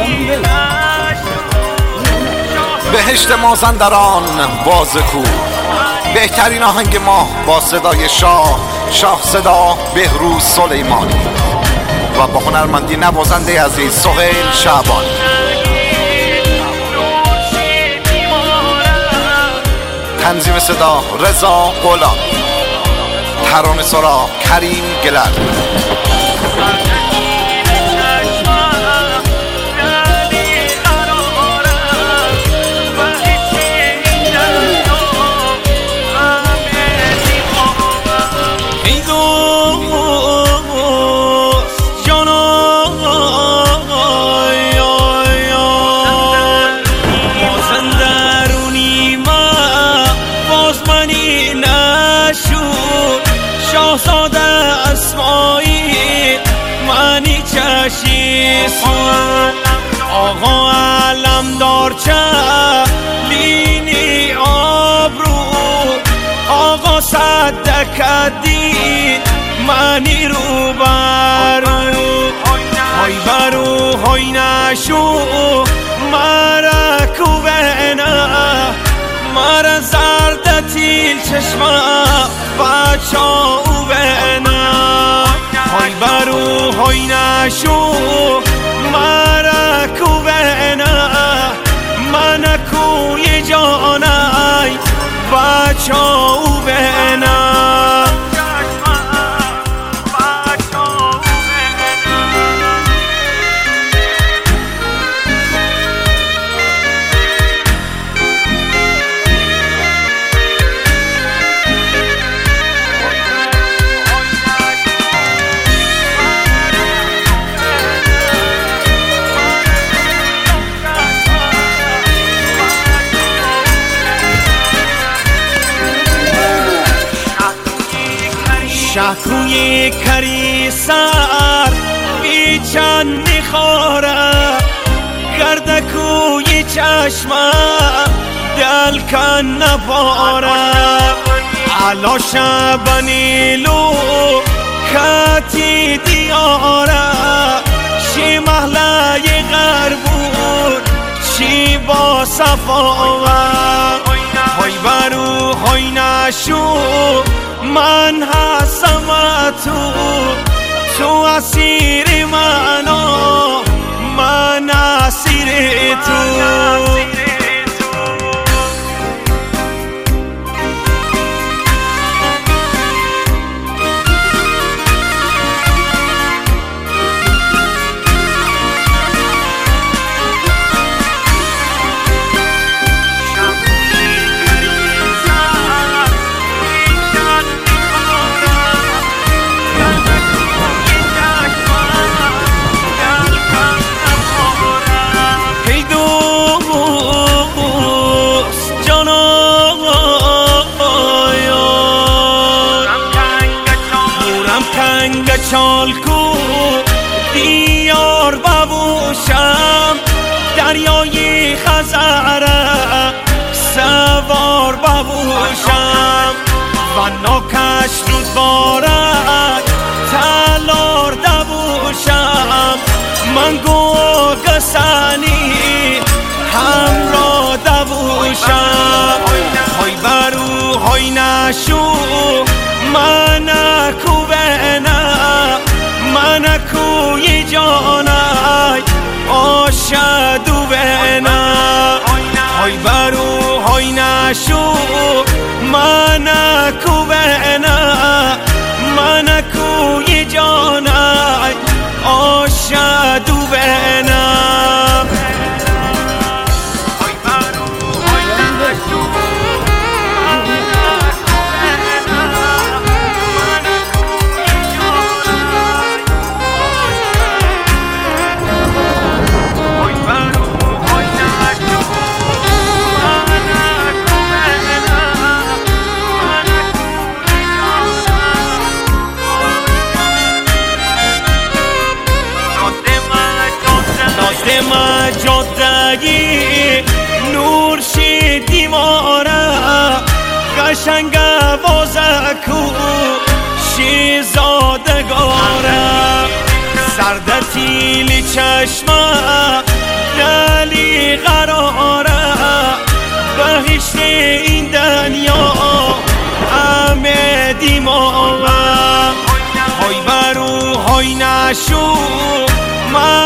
بهشت مازندران بازکو، بهترین آهنگ ما با صدای شاه صدا بهروز سلیمانی و با هنرمندی نوازنده عزیز سهیل شعبانی. تنظیم صدا رضا غلام، ترانه سرا کریم گلر. شاهزاده اسماعیل منی چشیسون، آقا علمدار چلینی آبرو، آقا صدقالدین منی رو برو، های برو های نشو مرا کوبنه، مرا زرد تیل چشمه بچا او بنا، های برو های نشو مرا کوبنه، من کوی جانای بچا او بنا. شکوی کری سر بیچن میخوره، گردکوی چشمه دل کن نباره، علا شبنیلو کتی دیاره، شی محله غربون چی با صفاوه، های برو های نشو من هستم تو اسیر منو، من اسیر تو. چالکو دیار ببوشم، دریای خزره سوار ببوشم، و ناکش رود بارد تلار دبوشم، من گسنی همراه دبوشم، های برو های نشو من کوبنه، من کوی جانای آشدو بنا، های برو های نشو من کوبنه، من کوی جانای آشدو بنا. جادگی نور شدی ماره، قشنگ بازکو شیزادگاره، سرد تیلی چشمه علی قراره بهشت این دنیا همه دیماغه های برو های نشو